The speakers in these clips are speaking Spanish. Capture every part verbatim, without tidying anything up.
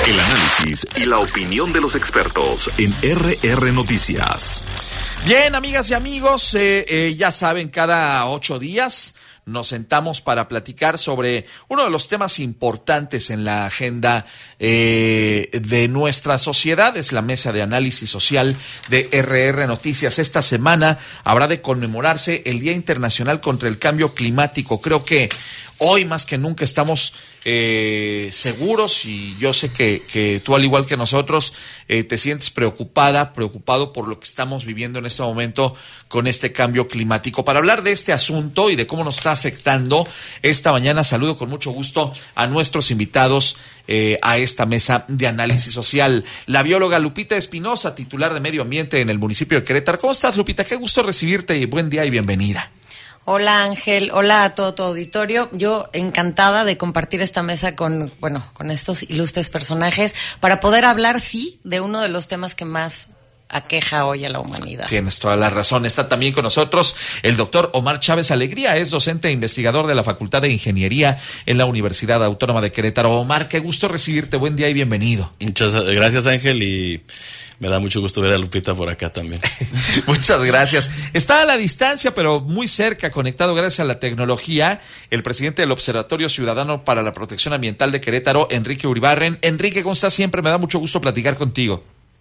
El análisis y la opinión de los expertos en R R Noticias. Bien, amigas y amigos, eh, eh, ya saben, cada ocho días nos sentamos para platicar sobre uno de los temas importantes en la agenda eh, de nuestra sociedad. Es la mesa de análisis social de R R Noticias. Esta semana habrá de conmemorarse el Día Internacional contra el Cambio Climático. Creo que hoy más que nunca estamos eh, seguros, y yo sé que, que tú, al igual que nosotros, eh, te sientes preocupada, preocupado por lo que estamos viviendo en este momento con este cambio climático. Para hablar de este asunto y de cómo nos está afectando, esta mañana saludo con mucho gusto a nuestros invitados eh, a esta mesa de análisis social. La bióloga Lupita Espinosa, titular de Medio Ambiente en el municipio de Querétaro. ¿Cómo estás, Lupita? Qué gusto recibirte y buen día y bienvenida. Hola, Ángel, hola a todo tu auditorio. Yo encantada de compartir esta mesa con, bueno, con estos ilustres personajes para poder hablar, sí, de uno de los temas que más aqueja hoy a la humanidad. Tienes toda la razón. Está también con nosotros el doctor Omar Chávez Alegría, es docente e investigador de la Facultad de Ingeniería en la Universidad Autónoma de Querétaro. Omar, qué gusto recibirte, buen día y bienvenido. Muchas gracias, Ángel, y me da mucho gusto ver a Lupita por acá también. Muchas gracias. Está a la distancia, pero muy cerca, conectado gracias a la tecnología, el presidente del Observatorio Ciudadano para la Protección Ambiental de Querétaro, Enrique Uribarren. Enrique, ¿cómo estás? Siempre me da mucho gusto platicar contigo.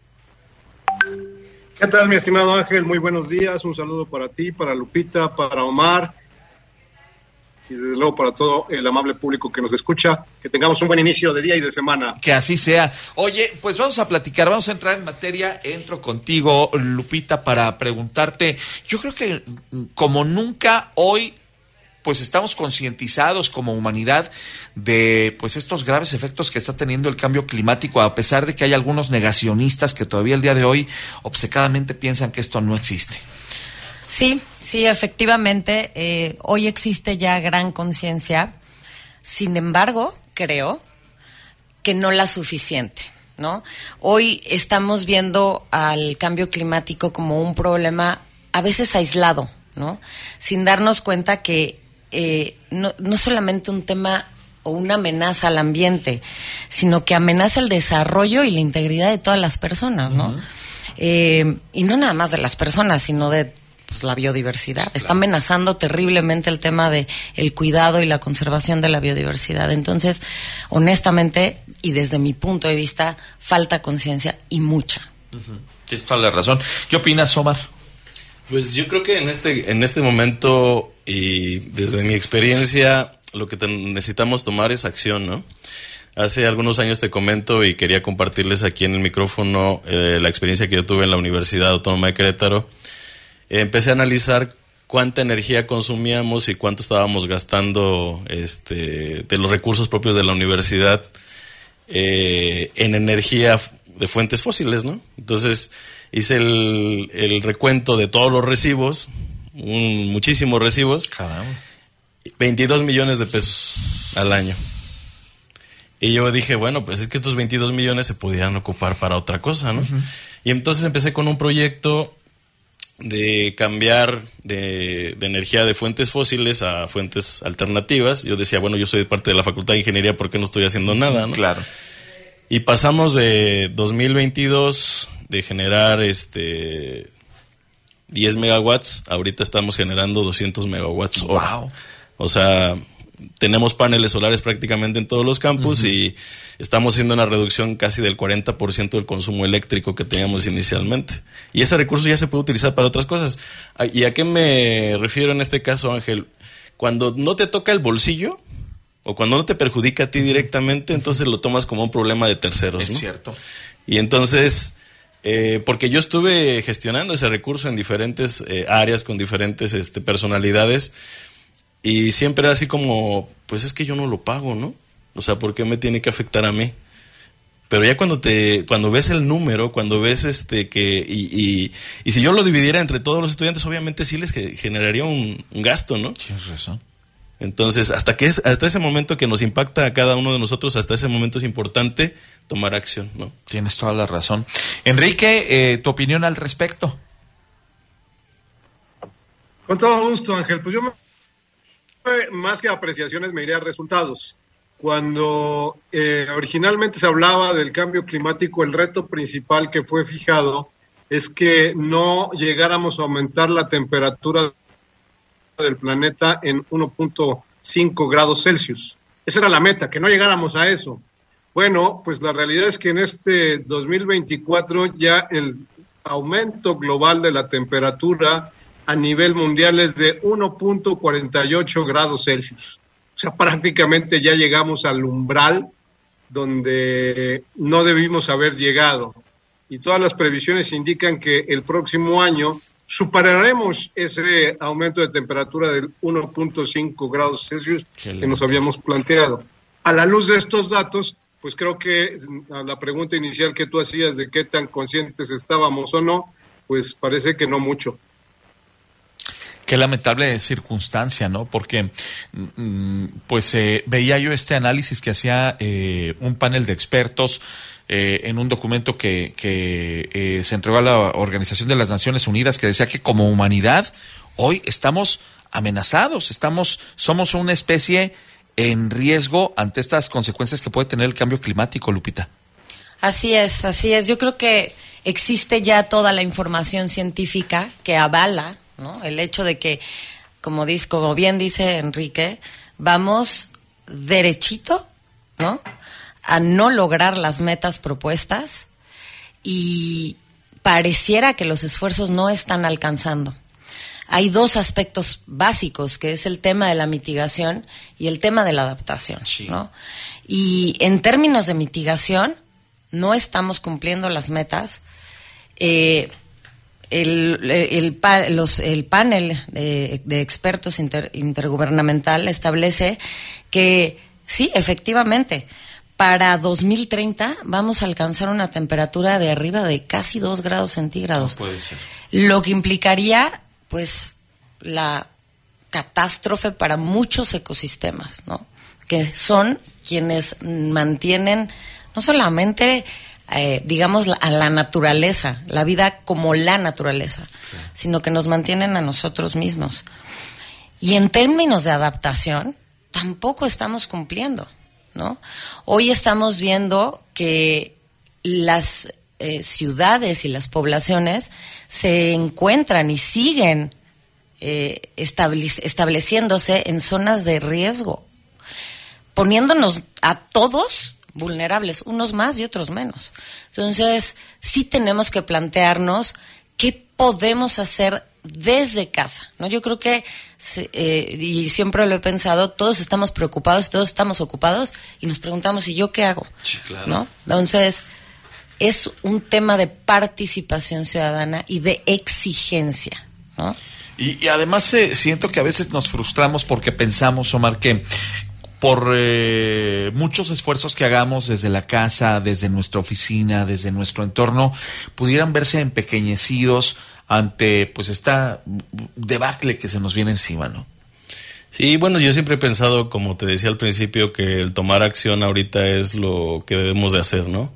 ¿Qué tal, mi estimado Ángel? Muy buenos días. Un saludo para ti, para Lupita, para Omar y desde luego para todo el amable público que nos escucha. Que tengamos un buen inicio de día y de semana. Que así sea. Oye, pues vamos a platicar, vamos a entrar en materia. Entro contigo, Lupita, para preguntarte. Yo creo que como nunca hoy, pues estamos concientizados como humanidad de pues estos graves efectos que está teniendo el cambio climático, a pesar de que hay algunos negacionistas que todavía el día de hoy obcecadamente piensan que esto no existe. Sí, sí, efectivamente, eh, hoy existe ya gran conciencia. Sin embargo, creo que no la suficiente, ¿no? Hoy estamos viendo al cambio climático como un problema a veces aislado, ¿no? Sin darnos cuenta que eh, no, no solamente un tema o una amenaza al ambiente, sino que amenaza el desarrollo y la integridad de todas las personas, ¿no? Uh-huh. Eh, y no nada más de las personas, sino de pues, la biodiversidad. Sí, claro. Está amenazando terriblemente el tema de el cuidado y la conservación de la biodiversidad. Entonces, honestamente, y desde mi punto de vista, falta conciencia y mucha. Uh-huh. Tienes toda la razón. ¿Qué opinas, Omar? Pues yo creo que en este, en este momento, y desde mi experiencia, lo que te necesitamos tomar es acción, ¿no? Hace algunos años te comento y quería compartirles aquí en el micrófono eh, la experiencia que yo tuve en la Universidad Autónoma de Querétaro. Eh, empecé a analizar cuánta energía consumíamos y cuánto estábamos gastando este, de los recursos propios de la universidad eh, en energía de fuentes fósiles, ¿no? Entonces hice el, el recuento de todos los recibos, un, muchísimos recibos. Caramba. veintidós millones de pesos al año. Y yo dije, bueno, pues es que estos veintidós millones se pudieran ocupar para otra cosa, ¿no? Uh-huh. Y entonces empecé con un proyecto de cambiar de, de energía de fuentes fósiles a fuentes alternativas. Yo decía, bueno, yo soy parte de la Facultad de Ingeniería, ¿por qué no estoy haciendo nada, no? Claro. Y pasamos de dos mil veintidós de generar este diez megawatts, ahorita estamos generando doscientos megawatts hora. Wow. O sea, tenemos paneles solares prácticamente en todos los campus. Uh-huh. Y estamos haciendo una reducción casi del cuarenta por ciento del consumo eléctrico que teníamos inicialmente. Y ese recurso ya se puede utilizar para otras cosas. ¿Y a qué me refiero en este caso, Ángel? Cuando no te toca el bolsillo o cuando no te perjudica a ti directamente, entonces lo tomas como un problema de terceros, es ¿no? Cierto. Y entonces, eh, porque yo estuve gestionando ese recurso en diferentes eh, áreas con diferentes este, personalidades. Y siempre era así como, pues es que yo no lo pago, ¿no? O sea, ¿por qué me tiene que afectar a mí? Pero ya cuando te, cuando ves el número, cuando ves este que, y, y, y si yo lo dividiera entre todos los estudiantes, obviamente sí les generaría un, un gasto, ¿no? Tienes razón. Entonces, hasta que es, hasta ese momento que nos impacta a cada uno de nosotros, hasta ese momento es importante tomar acción, ¿no? Tienes toda la razón. Enrique, eh, ¿tu opinión al respecto? Con todo gusto, Ángel. Pues yo me más que apreciaciones me iré a resultados. Cuando eh, originalmente se hablaba del cambio climático, el reto principal que fue fijado es que no llegáramos a aumentar la temperatura del planeta en uno punto cinco grados Celsius. Esa era la meta, que no llegáramos a eso. Bueno, pues la realidad es que en este dos mil veinticuatro ya el aumento global de la temperatura a nivel mundial es de uno punto cuarenta y ocho grados Celsius. O sea, prácticamente ya llegamos al umbral donde no debimos haber llegado. Y todas las previsiones indican que el próximo año superaremos ese aumento de temperatura del uno punto cinco grados Celsius que nos habíamos planteado. A la luz de estos datos, pues creo que a la pregunta inicial que tú hacías de qué tan conscientes estábamos o no, pues parece que no mucho. Qué lamentable circunstancia, ¿no? Porque pues eh, veía yo este análisis que hacía eh, un panel de expertos eh, en un documento que, que eh, se entregó a la Organización de las Naciones Unidas, que decía que como humanidad hoy estamos amenazados, estamos, somos una especie en riesgo ante estas consecuencias que puede tener el cambio climático, Lupita. Así es, así es. Yo creo que existe ya toda la información científica que avala, ¿no?, el hecho de que, como dice, como bien dice Enrique, vamos derechito, ¿no?, a no lograr las metas propuestas y pareciera que los esfuerzos no están alcanzando. Hay dos aspectos básicos, que es el tema de la mitigación y el tema de la adaptación, sí, ¿no? Y en términos de mitigación, no estamos cumpliendo las metas. Eh, el, el, el, los, el panel de, de expertos inter, intergubernamental establece que sí, efectivamente, para dos mil treinta vamos a alcanzar una temperatura de arriba de casi dos grados centígrados. No puede ser. Lo que implicaría, pues, la catástrofe para muchos ecosistemas, ¿no?, que son quienes mantienen no solamente, eh, digamos, la, a la naturaleza, la vida como la naturaleza, sí, sino que nos mantienen a nosotros mismos. Y en términos de adaptación, tampoco estamos cumpliendo, ¿no? Hoy estamos viendo que las eh, ciudades y las poblaciones se encuentran y siguen eh, establec- estableciéndose en zonas de riesgo, poniéndonos a todos vulnerables, unos más y otros menos. Entonces, sí tenemos que plantearnos qué podemos hacer desde casa, ¿no? Yo creo que, eh, y siempre lo he pensado, todos estamos preocupados, todos estamos ocupados y nos preguntamos, ¿y yo qué hago? Sí, claro. ¿No? Entonces, es un tema de participación ciudadana y de exigencia, ¿no? Y, y además eh, siento que a veces nos frustramos porque pensamos, Omar, que por eh, muchos esfuerzos que hagamos desde la casa, desde nuestra oficina, desde nuestro entorno, pudieran verse empequeñecidos ante pues esta debacle que se nos viene encima, ¿no? Sí, bueno, yo siempre he pensado, como te decía al principio, que el tomar acción ahorita es lo que debemos de hacer, ¿no?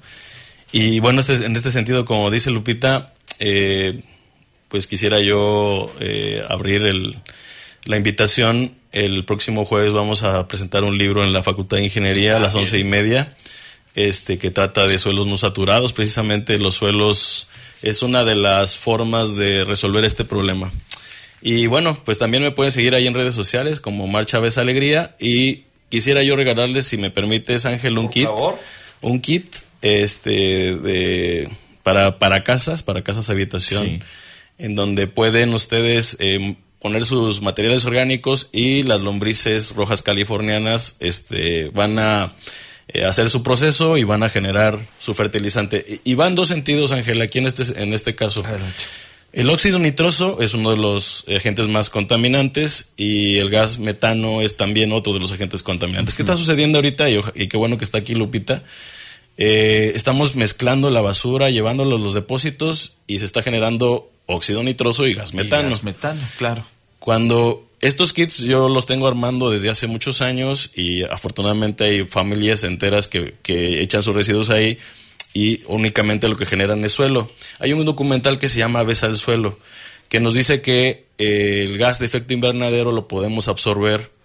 Y bueno, este, en este sentido, como dice Lupita, eh, pues quisiera yo eh, abrir el, la invitación. El próximo jueves vamos a presentar un libro en la Facultad de Ingeniería a las once y media, este, que trata de suelos no saturados. Precisamente los suelos es una de las formas de resolver este problema. Y bueno, pues también me pueden seguir ahí en redes sociales como Omar Chávez Alegría, y quisiera yo regalarles, si me permites, Ángel, un Por kit, favor. un kit este de para para casas, para casas habitación, sí, en donde pueden ustedes eh, poner sus materiales orgánicos y las lombrices rojas californianas este van a eh, hacer su proceso y van a generar su fertilizante. Y, y va en dos sentidos, Ángel, aquí en este en este caso. Adelante. El óxido nitroso es uno de los agentes más contaminantes y el gas metano es también otro de los agentes contaminantes. Uh-huh. ¿Qué está sucediendo ahorita? Y, y qué bueno que está aquí Lupita. Eh, estamos mezclando la basura, llevándolo a los depósitos y se está generando óxido nitroso y gas metano. Y gas metano, claro. Cuando estos kits yo los tengo armando desde hace muchos años y afortunadamente hay familias enteras que, que echan sus residuos ahí y únicamente lo que generan es suelo. Hay un documental que se llama Besa el suelo, que nos dice que eh, el gas de efecto invernadero lo podemos absorber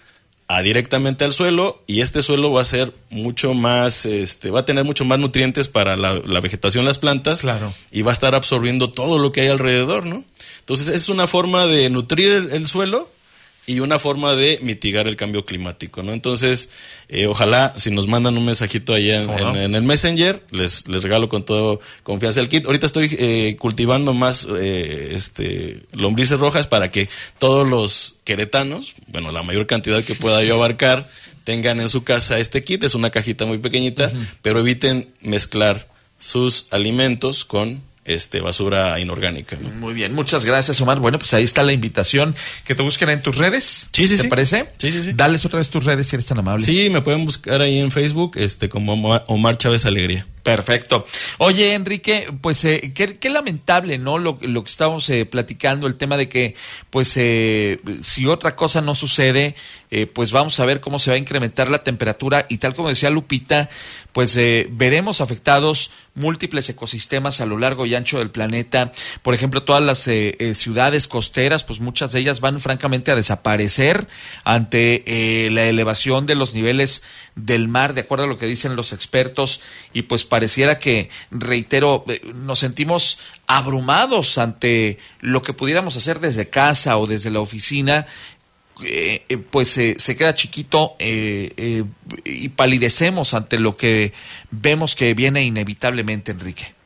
a directamente al suelo, y este suelo va a ser mucho más, este, va a tener mucho más nutrientes para la, la vegetación, las plantas, claro, y va a estar absorbiendo todo lo que hay alrededor, ¿no? Entonces es una forma de nutrir el, el suelo y una forma de mitigar el cambio climático, ¿no? Entonces, eh, ojalá, si nos mandan un mensajito allá en, en, en el Messenger, les, les regalo con toda confianza el kit. Ahorita estoy eh, cultivando más eh, este lombrices rojas para que todos los queretanos, bueno, la mayor cantidad que pueda yo abarcar, tengan en su casa este kit. Es una cajita muy pequeñita, uh-huh. pero eviten mezclar sus alimentos con este basura inorgánica, ¿no? Muy bien, muchas gracias, Omar. Bueno, pues ahí está la invitación, que te busquen en tus redes. Sí, sí, ¿Te sí. parece? Sí, sí, sí. Dales otra vez tus redes si eres tan amable. Sí, me pueden buscar ahí en Facebook, este, como Omar Chávez Alegría. Perfecto. Oye, Enrique, pues eh, qué, qué lamentable, ¿no? Lo, lo que estamos eh, platicando, el tema de que, pues, eh, si otra cosa no sucede, eh, pues vamos a ver cómo se va a incrementar la temperatura, y tal como decía Lupita, pues eh, veremos afectados múltiples ecosistemas a lo largo y ancho del planeta. Por ejemplo, todas las eh, eh, ciudades costeras, pues muchas de ellas van francamente a desaparecer ante eh, la elevación de los niveles del mar, de acuerdo a lo que dicen los expertos, y pues pareciera que, reitero, eh, nos sentimos abrumados ante lo que pudiéramos hacer desde casa o desde la oficina. Eh, eh, pues eh, se queda chiquito eh, eh, y palidecemos ante lo que vemos que viene inevitablemente, Enrique.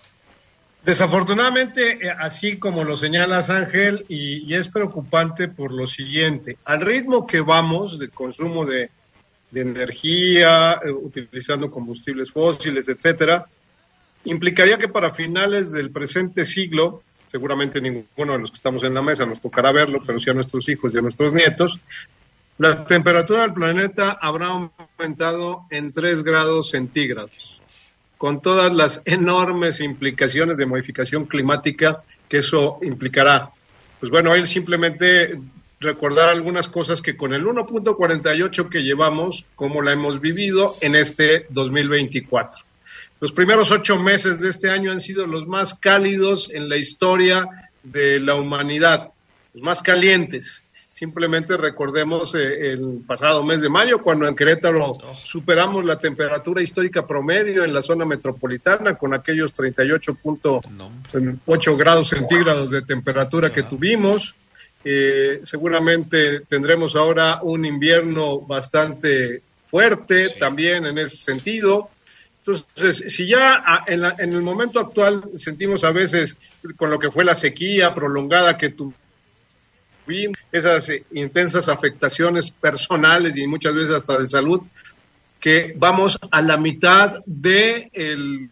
Desafortunadamente, eh, así como lo señalas, Ángel, y, y es preocupante por lo siguiente: al ritmo que vamos de consumo de, de energía, eh, utilizando combustibles fósiles, etcétera, implicaría que para finales del presente siglo, seguramente ninguno de los que estamos en la mesa nos tocará verlo, pero sí a nuestros hijos y a nuestros nietos, la temperatura del planeta habrá aumentado en tres grados centígrados, con todas las enormes implicaciones de modificación climática que eso implicará. Pues bueno, hoy simplemente recordar algunas cosas que con el uno punto cuarenta y ocho que llevamos, cómo la hemos vivido en este dos mil veinticuatro. Los primeros ocho meses de este año han sido los más cálidos en la historia de la humanidad, los más calientes. Simplemente recordemos eh, el pasado mes de mayo, cuando en Querétaro superamos la temperatura histórica promedio en la zona metropolitana, con aquellos treinta y ocho punto ocho grados centígrados de temperatura que tuvimos. Eh, seguramente tendremos ahora un invierno bastante fuerte, sí, también en ese sentido. Entonces, si ya en, la, en el momento actual sentimos a veces, con lo que fue la sequía prolongada que tuvimos, esas eh, intensas afectaciones personales y muchas veces hasta de salud, que vamos a la mitad del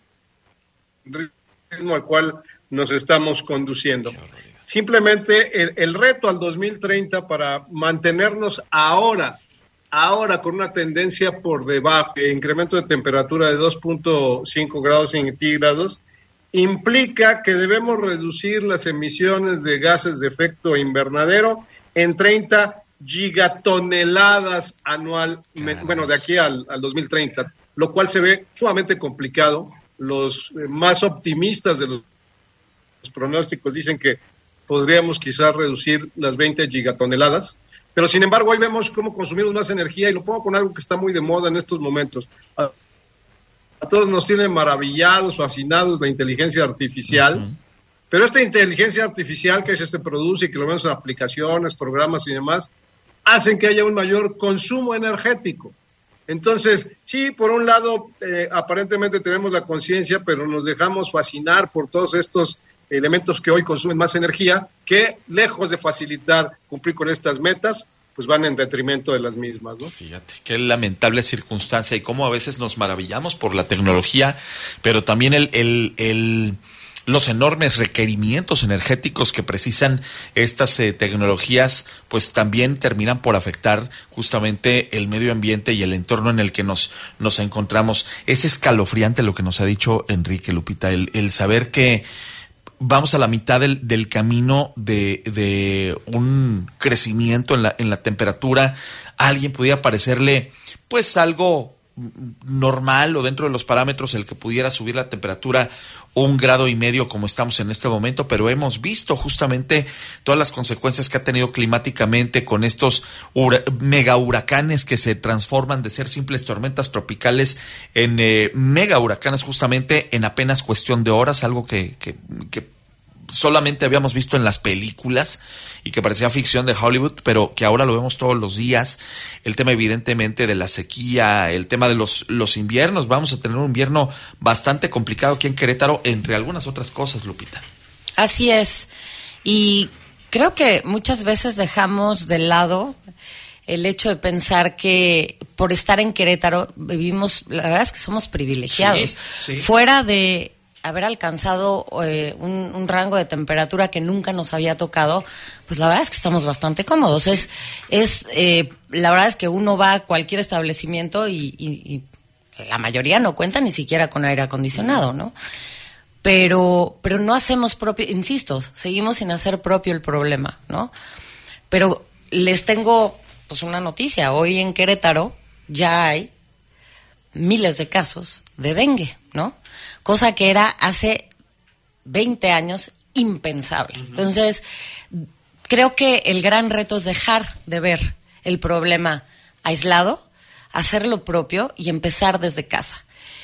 ritmo al cual nos estamos conduciendo. Simplemente el, el reto al dos mil treinta para mantenernos ahora, ahora con una tendencia por debajo, de incremento de temperatura de dos punto cinco grados centígrados, implica que debemos reducir las emisiones de gases de efecto invernadero en treinta gigatoneladas anualmente, bueno, de aquí al, al dos mil treinta, lo cual se ve sumamente complicado. Los eh, más optimistas de los, los pronósticos dicen que podríamos quizás reducir las veinte gigatoneladas, pero sin embargo hoy vemos cómo consumimos más energía, y lo pongo con algo que está muy de moda en estos momentos. A, a todos nos tienen maravillados, fascinados la inteligencia artificial, uh-huh. pero esta inteligencia artificial que se produce y que lo vemos en aplicaciones, programas y demás, hacen que haya un mayor consumo energético. Entonces, sí, por un lado, eh, aparentemente tenemos la conciencia, pero nos dejamos fascinar por todos estos elementos que hoy consumen más energía, que lejos de facilitar cumplir con estas metas, pues van en detrimento de las mismas, ¿no? Fíjate, qué lamentable circunstancia, y cómo a veces nos maravillamos por la tecnología, pero también el, el, el los enormes requerimientos energéticos que precisan estas eh, tecnologías, pues también terminan por afectar justamente el medio ambiente y el entorno en el que nos, nos encontramos. Es escalofriante lo que nos ha dicho Enrique, Lupita, el, el saber que vamos a la mitad del, del camino de, de un crecimiento en la, en la temperatura. A alguien podía parecerle pues algo normal o dentro de los parámetros el que pudiera subir la temperatura un grado y medio como estamos en este momento, pero hemos visto justamente todas las consecuencias que ha tenido climáticamente con estos hura- mega huracanes que se transforman de ser simples tormentas tropicales en eh, mega huracanes justamente en apenas cuestión de horas, algo que, que, que solamente habíamos visto en las películas y que parecía ficción de Hollywood, pero que ahora lo vemos todos los días. El tema evidentemente de la sequía, el tema de los, los inviernos. Vamos a tener un invierno bastante complicado aquí en Querétaro, entre algunas otras cosas, Lupita. Así es. Y creo que muchas veces dejamos de lado el hecho de pensar que por estar en Querétaro vivimos, la verdad es que somos privilegiados. Sí, sí. Fuera de haber alcanzado eh, un, un rango de temperatura que nunca nos había tocado, pues la verdad es que estamos bastante cómodos. Es, es eh, la verdad es que uno va a cualquier establecimiento y, y, y la mayoría no cuenta ni siquiera con aire acondicionado, ¿no? Pero, pero no hacemos propio, insisto, seguimos sin hacer propio el problema, ¿no? Pero les tengo pues una noticia. Hoy en Querétaro ya hay miles de casos de dengue, ¿no? Cosa que era hace veinte años impensable. Entonces, creo que el gran reto es dejar de ver el problema aislado, hacer lo propio y empezar desde casa.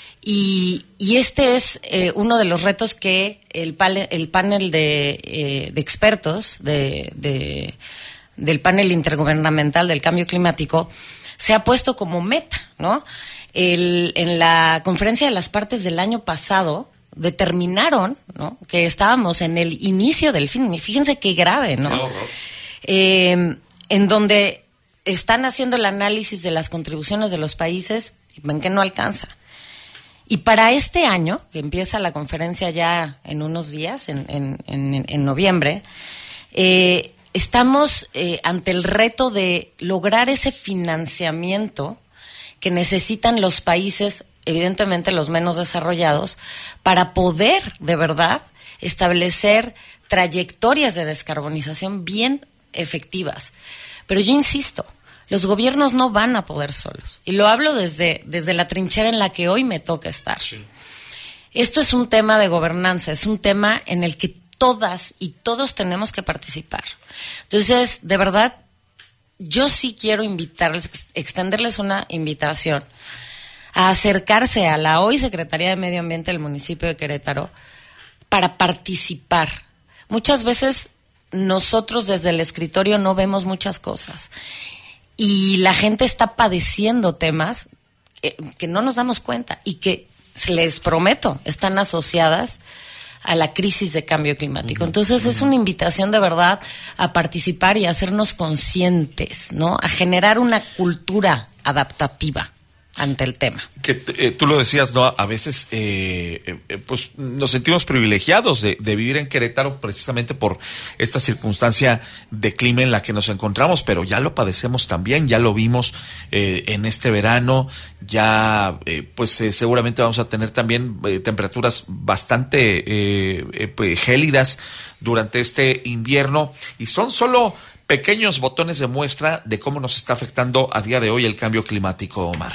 Y, y este es eh, uno de los retos que el, pale, el panel de, eh, de expertos de, de, del panel intergubernamental del cambio climático se ha puesto como meta, ¿no? El, en la conferencia de las partes del año pasado determinaron, ¿no?, que estábamos en el inicio del fin. Y fíjense qué grave, ¿no? Qué horror. Eh, en donde están haciendo el análisis de las contribuciones de los países y ven que no alcanza. Y para este año, que empieza la conferencia ya en unos días, en, en, en, en noviembre, eh, estamos eh, ante el reto de lograr ese financiamiento que necesitan los países, evidentemente los menos desarrollados, para poder de verdad establecer trayectorias de descarbonización bien efectivas. Pero yo insisto, los gobiernos no van a poder solos. Y lo hablo desde, desde la trinchera en la que hoy me toca estar. Sí. Esto es un tema de gobernanza, es un tema en el que todas y todos tenemos que participar. Entonces, de verdad, yo sí quiero invitarles, extenderles una invitación a acercarse a la hoy Secretaría de Medio Ambiente del municipio de Querétaro para participar. Muchas veces nosotros desde el escritorio no vemos muchas cosas y la gente está padeciendo temas que, que no nos damos cuenta y que, les prometo, están asociadas a la crisis de cambio climático. Entonces es una invitación de verdad a participar y a hacernos conscientes, ¿no? A generar una cultura adaptativa ante el tema. Que eh, tú lo decías, ¿no? A veces eh, eh, pues nos sentimos privilegiados de, de vivir en Querétaro precisamente por esta circunstancia de clima en la que nos encontramos, pero ya lo padecemos también, ya lo vimos eh, en este verano, ya eh, pues eh, seguramente vamos a tener también eh, temperaturas bastante eh, eh, pues, gélidas durante este invierno y son solo pequeños botones de muestra de cómo nos está afectando a día de hoy el cambio climático, Omar.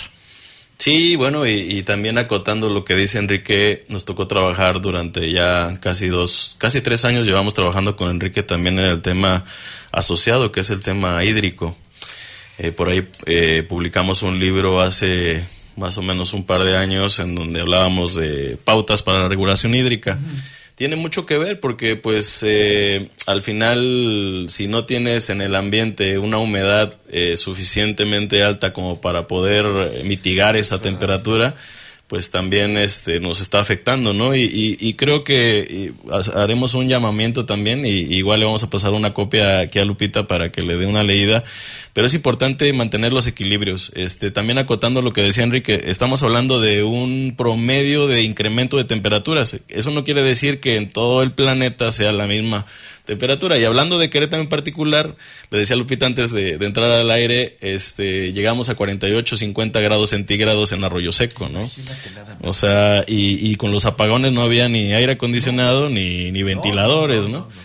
Sí, bueno, y, y también acotando lo que dice Enrique, nos tocó trabajar durante ya casi dos, casi tres años llevamos trabajando con Enrique también en el tema asociado, que es el tema hídrico. Eh, por ahí eh, publicamos un libro hace más o menos un par de años en donde hablábamos de pautas para la regulación hídrica. Uh-huh. Tiene mucho que ver porque pues eh, al final si no tienes en el ambiente una humedad eh, suficientemente alta como para poder mitigar esa temperatura, pues también este nos está afectando, ¿no? Y, y, y creo que y haremos un llamamiento también y, y igual le vamos a pasar una copia aquí a Lupita para que le dé una leída, pero es importante mantener los equilibrios. Este, también acotando lo que decía Enrique, estamos hablando de un promedio de incremento de temperaturas. Eso no quiere decir que en todo el planeta sea la misma temperatura. Y hablando de Querétaro en particular, le decía a Lupita antes de, de entrar al aire, este, llegamos a cuarenta y ocho, cincuenta grados centígrados en Arroyo Seco, ¿no? O sea, y, y con los apagones no había ni aire acondicionado no, ni, ni ventiladores, ¿no? no, no, no, no.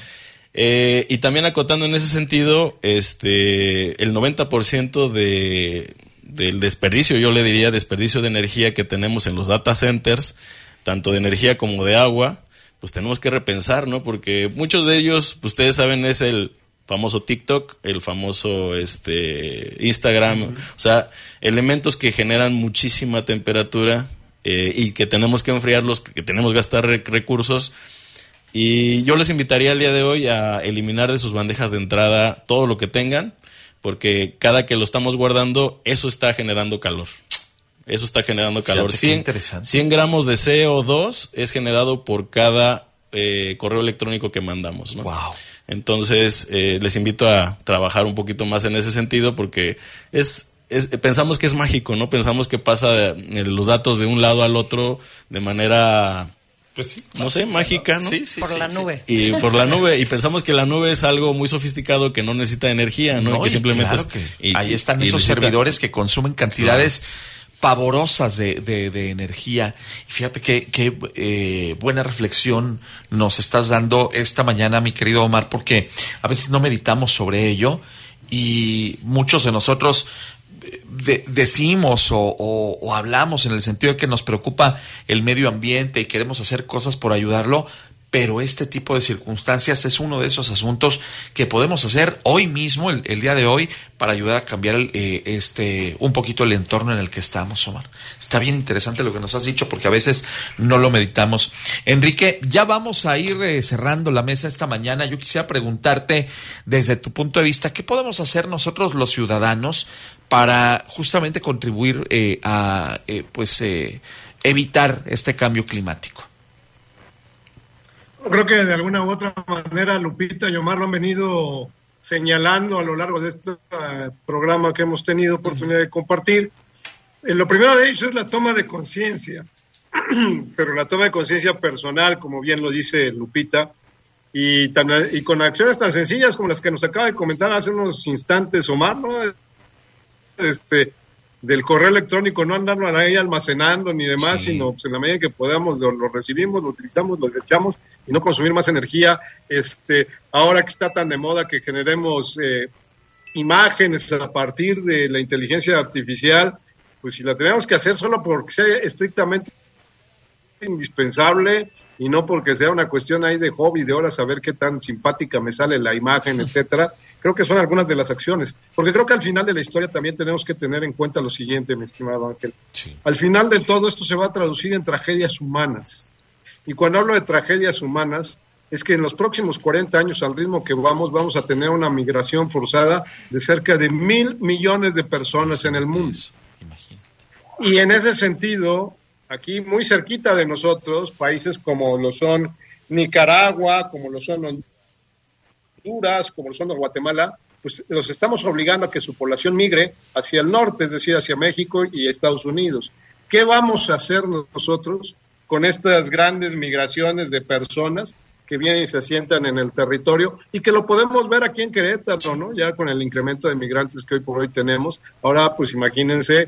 Eh, y también acotando en ese sentido, este, el noventa por ciento de, del desperdicio, yo le diría desperdicio de energía que tenemos en los data centers, tanto de energía como de agua, pues tenemos que repensar, ¿no? Porque muchos de ellos, ustedes saben, es el famoso TikTok, el famoso este Instagram, uh-huh. O sea, elementos que generan muchísima temperatura eh, y que tenemos que enfriarlos, que tenemos que gastar rec- recursos. Y yo les invitaría el día de hoy a eliminar de sus bandejas de entrada todo lo que tengan, porque cada que lo estamos guardando, eso está generando calor. Eso está generando calor. cien, cien gramos de C O dos es generado por cada eh, correo electrónico que mandamos, ¿no? Wow. Entonces, eh, les invito a trabajar un poquito más en ese sentido, porque es, es pensamos que es mágico, ¿no? Pensamos que pasa de, los datos de un lado al otro de manera, pues sí, no sé, mágica, ¿no? Sí, sí, por sí, la sí. nube. Y por la nube. Y pensamos que la nube es algo muy sofisticado que no necesita energía, ¿no? no y que y simplemente claro que y, ahí están y esos necesita... servidores que consumen cantidades claro. pavorosas de, de, de energía. Y fíjate qué que, eh, buena reflexión nos estás dando esta mañana, mi querido Omar, porque a veces no meditamos sobre ello y muchos de nosotros de, decimos o, o, o hablamos en el sentido de que nos preocupa el medio ambiente y queremos hacer cosas por ayudarlo, pero este tipo de circunstancias es uno de esos asuntos que podemos hacer hoy mismo, el, el día de hoy, para ayudar a cambiar el, eh, este un poquito el entorno en el que estamos, Omar. Está bien interesante lo que nos has dicho, porque a veces no lo meditamos. Enrique, ya vamos a ir eh, cerrando la mesa esta mañana. Yo quisiera preguntarte, desde tu punto de vista, ¿qué podemos hacer nosotros los ciudadanos para justamente contribuir eh, a eh, pues eh, evitar este cambio climático? Creo que de alguna u otra manera Lupita y Omar lo han venido señalando a lo largo de este uh, programa que hemos tenido oportunidad de compartir. Eh, lo primero de ellos es la toma de conciencia, pero la toma de conciencia personal, como bien lo dice Lupita, y, tan, y con acciones tan sencillas como las que nos acaba de comentar hace unos instantes Omar, ¿no? Este, del correo electrónico, no andarlo ahí almacenando ni demás, sí. sino pues, en la medida que podamos lo, lo recibimos, lo utilizamos, lo desechamos y no consumir más energía. Este, ahora que está tan de moda que generemos eh, imágenes a partir de la inteligencia artificial, pues si la tenemos que hacer solo porque sea estrictamente indispensable y no porque sea una cuestión ahí de hobby, de horas, a ver qué tan simpática me sale la imagen, etcétera. Creo que son algunas de las acciones, porque creo que al final de la historia también tenemos que tener en cuenta lo siguiente, mi estimado Ángel. Sí. Al final de todo esto se va a traducir en tragedias humanas. Y cuando hablo de tragedias humanas, es que en los próximos cuarenta años, al ritmo que vamos, vamos a tener una migración forzada de cerca de mil millones de personas en el mundo. Y en ese sentido, aquí muy cerquita de nosotros, países como lo son Nicaragua, como lo son Honduras, como lo son Guatemala, pues los estamos obligando a que su población migre hacia el norte, es decir, hacia México y Estados Unidos. ¿Qué vamos a hacer nosotros con estas grandes migraciones de personas que vienen y se asientan en el territorio y que lo podemos ver aquí en Querétaro, ¿no? Ya con el incremento de migrantes que hoy por hoy tenemos, ahora pues imagínense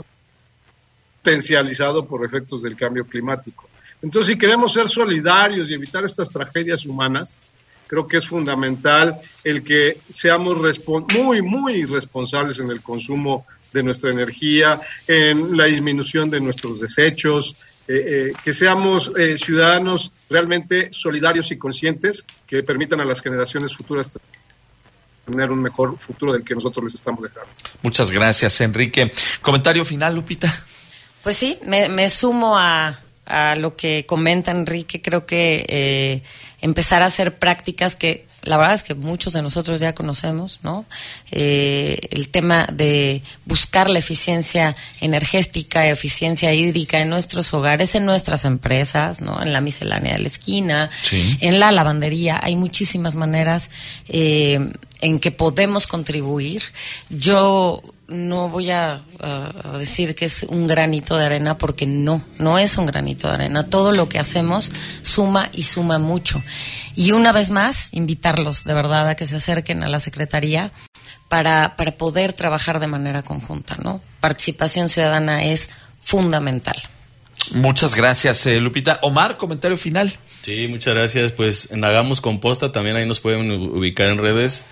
potencializado por efectos del cambio climático. Entonces, si queremos ser solidarios y evitar estas tragedias humanas, creo que es fundamental el que seamos respon- muy, muy responsables en el consumo de nuestra energía, en la disminución de nuestros desechos, eh, eh, que seamos eh, ciudadanos realmente solidarios y conscientes que permitan a las generaciones futuras tener un mejor futuro del que nosotros les estamos dejando. Muchas gracias, Enrique. ¿Comentario final, Lupita? Pues sí, me, me sumo a, a lo que comenta Enrique. Creo que eh, empezar a hacer prácticas que la verdad es que muchos de nosotros ya conocemos, ¿no? Eh, el tema de buscar la eficiencia energética, eficiencia hídrica en nuestros hogares, en nuestras empresas, ¿no? En la miscelánea de la esquina, sí. En la lavandería. Hay muchísimas maneras eh, en que podemos contribuir. Yo no voy a, a decir que es un granito de arena, porque no, no es un granito de arena. Todo lo que hacemos suma y suma mucho. Y una vez más, invitarlos de verdad a que se acerquen a la Secretaría para, para poder trabajar de manera conjunta, ¿no? Participación ciudadana es fundamental. Muchas gracias, eh, Lupita. Omar, comentario final. Sí, muchas gracias. Pues en Hagamos Composta también ahí nos pueden ubicar en redes.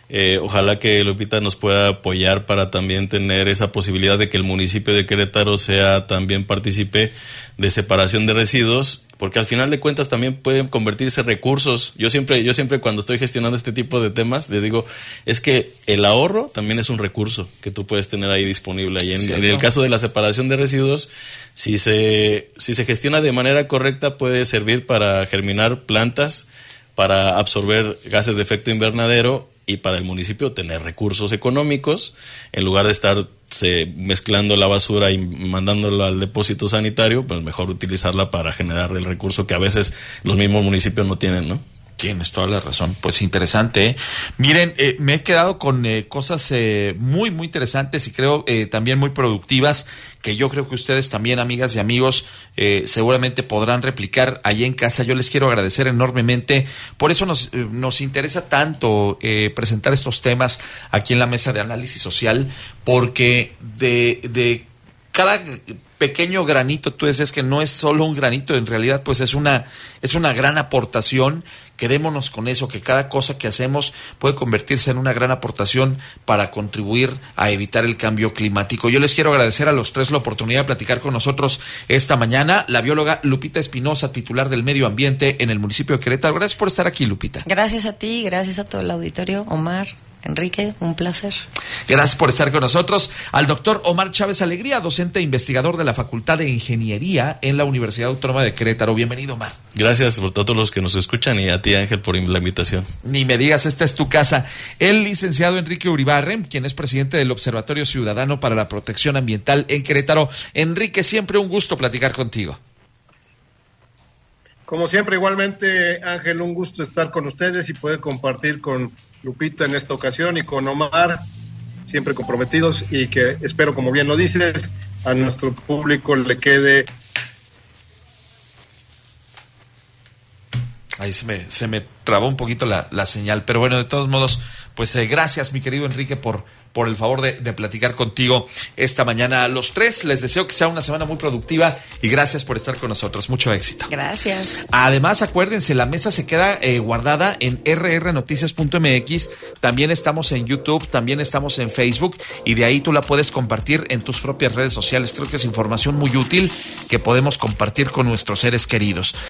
Eh, ojalá que Lupita nos pueda apoyar para también tener esa posibilidad de que el municipio de Querétaro sea también partícipe de separación de residuos, porque al final de cuentas también pueden convertirse en recursos. Yo siempre, yo siempre cuando estoy gestionando este tipo de temas les digo, es que el ahorro también es un recurso que tú puedes tener ahí disponible. Y en, en el caso de la separación de residuos, si se, si se gestiona de manera correcta, puede servir para germinar plantas, para absorber gases de efecto invernadero y para el municipio tener recursos económicos, en lugar de estar se, mezclando la basura y mandándola al depósito sanitario, pues mejor utilizarla para generar el recurso que a veces los mismos municipios no tienen, ¿no? Tienes toda la razón. Pues interesante, ¿eh? Miren, eh, me he quedado con eh, cosas eh, muy, muy interesantes y creo eh, también muy productivas, que yo creo que ustedes también, amigas y amigos, eh, seguramente podrán replicar allí en casa. Yo les quiero agradecer enormemente. Por eso nos, eh, nos interesa tanto eh, presentar estos temas aquí en la mesa de análisis social, porque de, de cada pequeño granito, tú dices que no es solo un granito, en realidad pues es una, es una gran aportación. Quedémonos con eso, que cada cosa que hacemos puede convertirse en una gran aportación para contribuir a evitar el cambio climático. Yo les quiero agradecer a los tres la oportunidad de platicar con nosotros esta mañana. La bióloga Lupita Espinosa, titular del Medio Ambiente en el municipio de Querétaro. Gracias por estar aquí, Lupita. Gracias a ti, gracias a todo el auditorio. Omar, Enrique, un placer. Gracias por estar con nosotros. Al doctor Omar Chávez Alegría, docente e investigador de la Facultad de Ingeniería en la Universidad Autónoma de Querétaro. Bienvenido, Omar. Gracias por todos los que nos escuchan y a ti, Ángel, por la invitación. Ni me digas, esta es tu casa. El licenciado Enrique Uribarren, quien es presidente del Observatorio Ciudadano para la Protección Ambiental en Querétaro. Enrique, siempre un gusto platicar contigo. Como siempre, igualmente, Ángel, un gusto estar con ustedes y poder compartir con Lupita en esta ocasión y con Omar, siempre comprometidos, y que espero, como bien lo dices, a nuestro público le quede. Ahí se me, se me trabó un poquito la, la señal, pero bueno, de todos modos, pues eh, gracias, mi querido Enrique, por, por el favor de, de platicar contigo esta mañana. A los tres les deseo que sea una semana muy productiva y gracias por estar con nosotros. Mucho éxito. Gracias. Además, acuérdense, la mesa se queda eh, guardada en erre erre noticias punto eme equis. También estamos en YouTube, también estamos en Facebook y de ahí tú la puedes compartir en tus propias redes sociales. Creo que es información muy útil que podemos compartir con nuestros seres queridos.